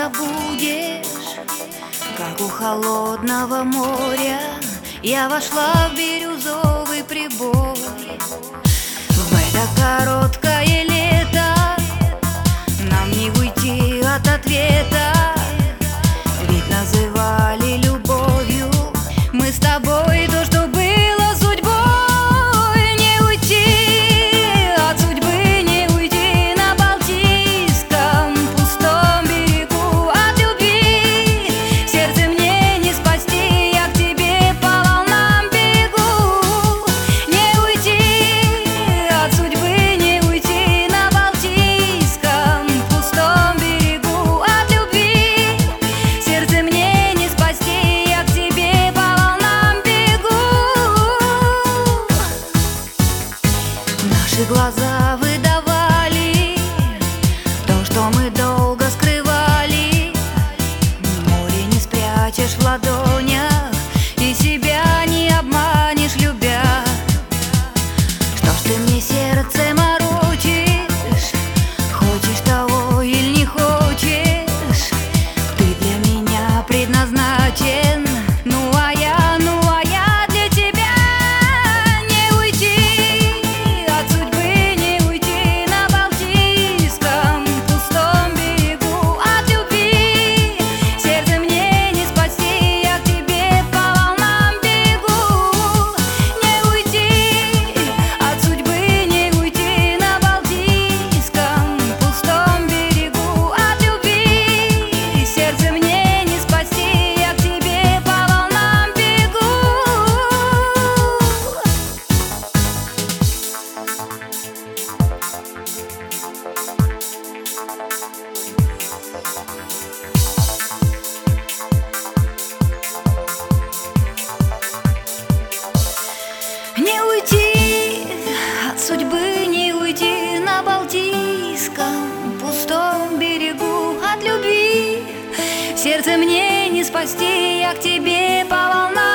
забудешь, как у холодного моря я вошла в бирюзовый прибой. В это короткое лето нам не уйти от ответа, ведь называли любовью мы с тобой то, что было судьбой. Не уйти от судьбы, не уйти на Балтийском пустом берегу от любви. Сердце мне не спасти, я к тебе по волнам бегу. Не уйти от судьбы, не уйти на Балтийском пустом берегу от любви. Сердце мне не спасти, я к тебе по волнам бегу. Наши глаза выдавали то, что мы долго скрывали. Море не спрячешь в ладонях, и себя не обманешь, любя. Что ж ты мне сердце морочишь? Хочешь того или не хочешь? Ты для меня предназначен, ну а я для тебя. Не уйти от судьбы, не уйти на Балтийском пустом берегу от любви. Сердце мне не спасти, я к тебе по волнам бегу. Не уйти от судьбы, не уйти на Балтийском пустом берегу от любви. Сердце мне не спасти, я к тебе по волнам бегу. Не уйти от судьбы, не уйти на Балтийском пустом берегу от любви. Сердце мне не спасти, я к тебе по волнам